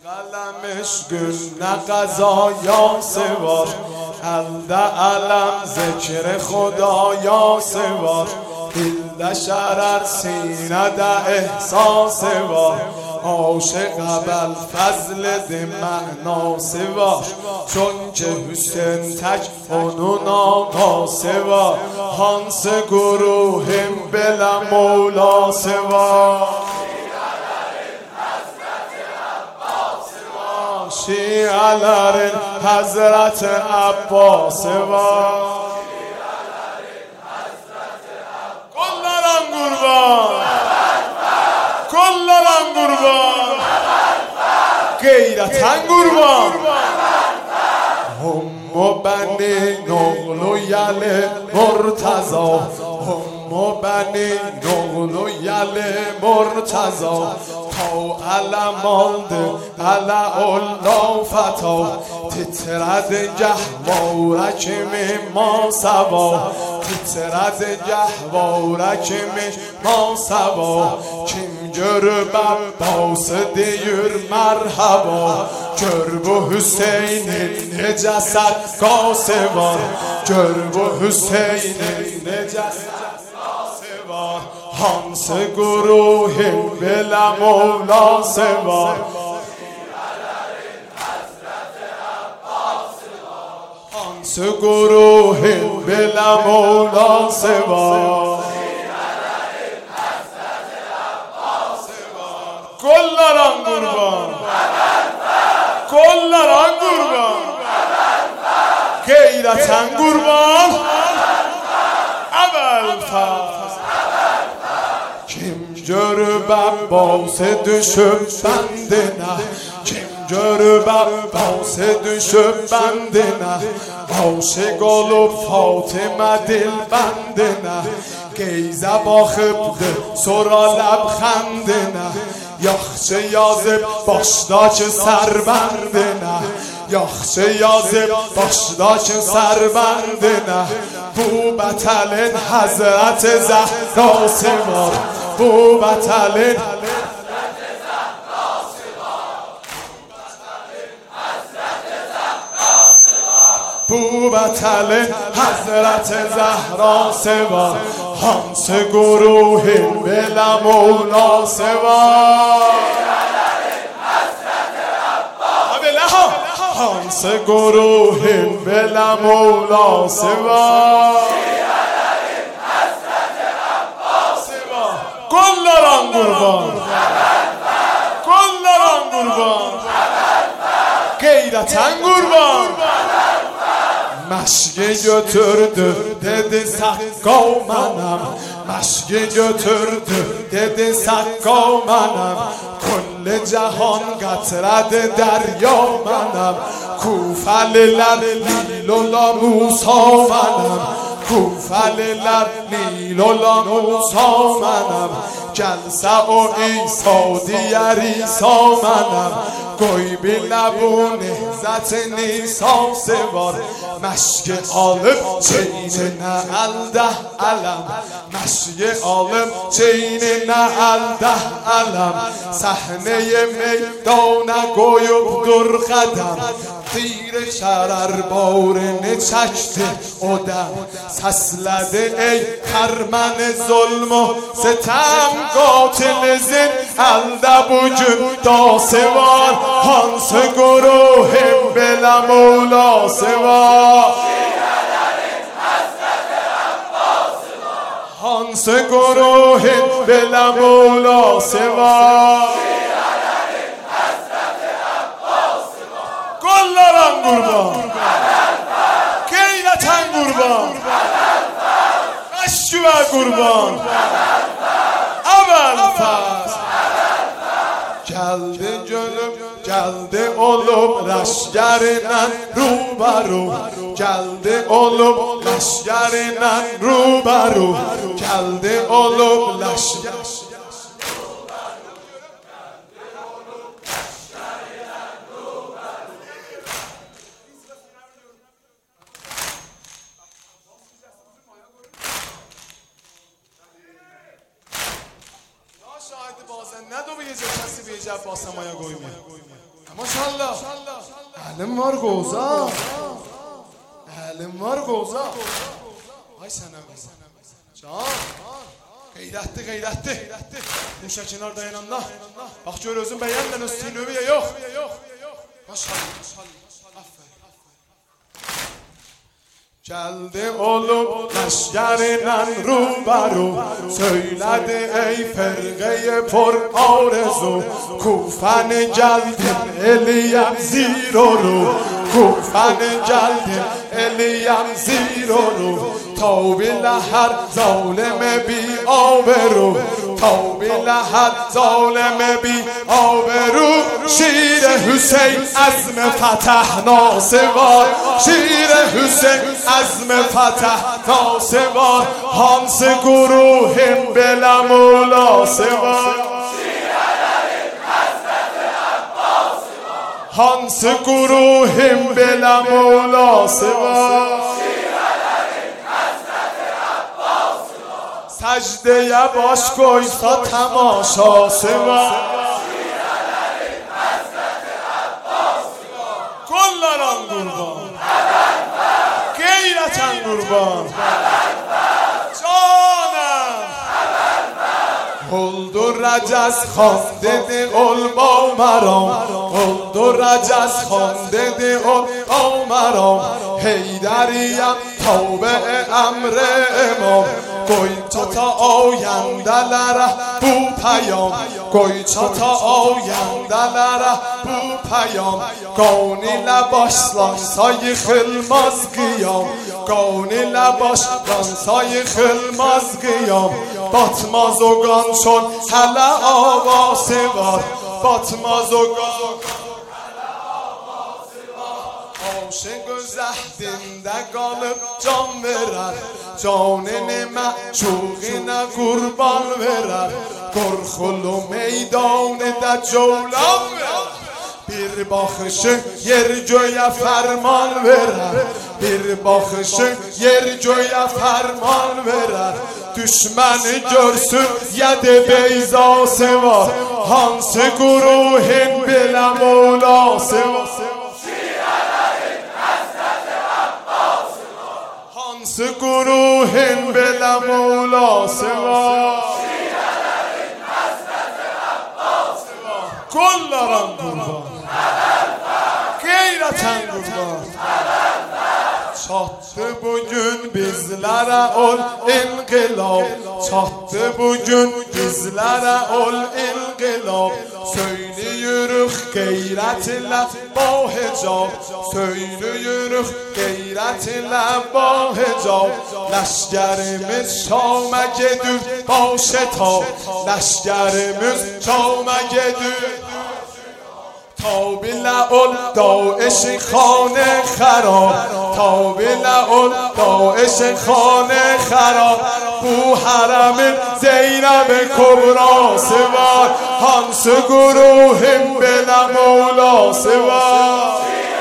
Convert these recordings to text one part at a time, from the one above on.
قلمش گل نه قضا یا سوار الده علم ذکر خدا یا سوار دل شرر سینه ده احساس وار عاشق بل فضل ده معنا سوار چون که حسین تک فنون آقا سوار هانس گروهم بلا مولا سوار شیعلر حضرت عباس و کلرم قربان کلرم قربان غیرتن قربان هم و بنی نقل و یل مرتضی هم و بنی نقل و یل مرتضی تا علم آلده علا الله فتا تترد جهوارک ما سوا تترد جهوارک ما سوا kim görüb Abbas deyir merhaba gör bu Hüseyin'in necə səqqası var gör bu Hüseyin'in necə səqqası var hansı guruhin belə Mevlası var hansı guruhin belə Mevlası var Kollardan kurban Kollardan kurban Gayreten kurban Evvel faz Kim görüb Abbas'ı düşüb bendine Kim görüb Abbas'ı düşüb bendine Aşık olup Fatıma dil bendine Qeyzə baxıbdı sonra ləbxəndinə Yaxşı yazıb başdakı sərbəndinə Yaxşı yazıb başdakı sərbəndinə Bu bətəlin Həzrət Zəhrası var Bu bətəlin Bu bətəlin Həzrət Zəhrası var Hansı guruhin belə Mevlası var Hansı guruhin belə Mevlası var Kollardan qurban Kollardan qurban Qeyrətən qurban Məşqi götürdü, dedi saqqal mənəm Məşqi götürdü, dedi saqqal mənəm Kulli cahan qatrədi dərya mənəm Kufəlilər Nilola Musa mənəm Kufəlilər Nilola Musa mənəm Gəlsə o İsa diyər İsa mənəm Qoy biləbun İzzət nisası var Məşqi alıb çeyninə əldə ələm Məşqi alıb çeyninə əldə ələm Səhnəyə meydana qoyubdur qədəm Tir şərər bağrını çəkdi o dəm Səslədi ey xərmən zulm و ستم قاتلizin əldə bugün dası var Hansı guruhin belə Mevlası var Hansı guruhin belə Mevlası var Kollardan qurban Qeyrətən qurban Əşküvə qurban Əvəl fəz Gəldi gönlüm, gəldi olub Ləşgərinlə rubəru Gəldi olub ləşgərinlə rubəru Gəldi olub ləşgərinlə شاهد بازنده و به یه جا کسی به یه جا باسمایا گویمه ماشاءالله. اهل مارگوزا، اهل مارگوزا. ay سنم can. Qeyrətli. Muşa kenar dayananda. Bax gör özün bəyənlə öz sinöviyə yox. Maşallah. Geldi olup leşkerinden ruberu, söyledi ey fergeye por arzu. Kufene geldin eliyem ziroru, kufene geldin eliyem ziroru. Tavbile her zalime bi آبرو تابیل هر ظالم بی آبرو شیر حسین عزم فتح ناسوار شیر حسین عزم فتح ناسوار هانس گروهم بلا مولا سوار هانس گروهم بلا مولا سوار سجده یا باش کوی تا تماشا سوا کلاران قربان غیرتن قربان جانم قلد و رجز خوانده ده قل با مرام قلد و رجز خوانده ده قل با مرام حیدریم تابع امر امام گویچا تا آینده لره بو پیام گویچا تا آینده لره بو پیام گانی لباش لانسای خلماز قیام گانی لباش لانسای خلماز قیام باتماز و گان شد هله آواسه وار باتماز و گان عاشق و زهدندگان جان برد جان معشوقین قربان برد گرخل و میدان در جولان برد bir bakışı yer göğe ferman verer bir bakışı yer göğe ferman verer düşməni görsün yedi beyzası var hansı guruhin belə molası var hansı guruhin belə molası var kollarım qurban Qeyrətən qurban Çattı bugün bizlərə ol inqilab Çattı bugün bizlərə ol inqilab Söylüyürük qeyrətlə ba hicab Söylüyürük qeyrətlə ba hicab Ləşkərimiz Şamə gedir ba şetab Ləşkərimiz Şamə gedir تابیله اول داعش خانه خراب تابیله اول داعش خانه خراب بو حرم زینب کبرا سوار هانس گروهم بلا مولا سوار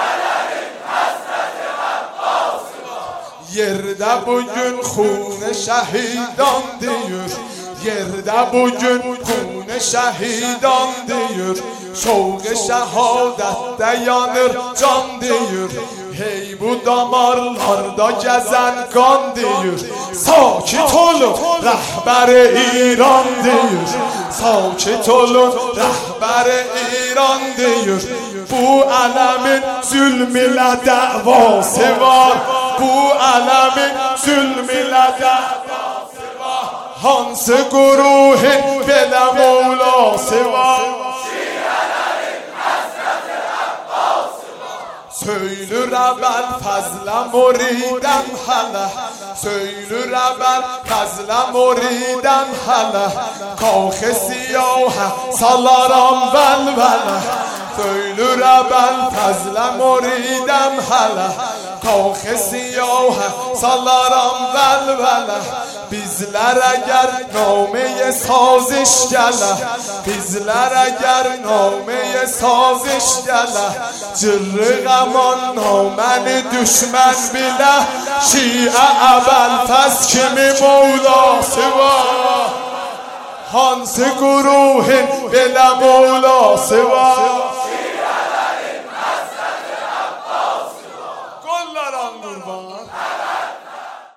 yerde bugün خون şehidan diyor Yerde bugün خون şehidan diyor Şoğu şehadette yanır can diyor Hey bu damarlarda gezen kan diyor Sakit olun rehber İran diyor Sakit olun rehber İran diyor Bu alemin zulmüyle davası var Bu alemin zulmüyle davası var Hansı guruhin belə molası var Söylür əvvəl fəzlə muridəm hələ Söylür əvvəl fəzlə muridəm hələ Qalxı siyahə salaram vəlvələ Söylür əvvəl fəzlə muridəm hələ Qalxı siyahə salaram vəlvələ Bizlər əgər naməyə saziş gələ Bizlər əgər naməyə saziş gələ Cırrıq aman naməni düşmən bilə Şiə əvvəl fəz kimi molası var Hansı guruhin belə molası var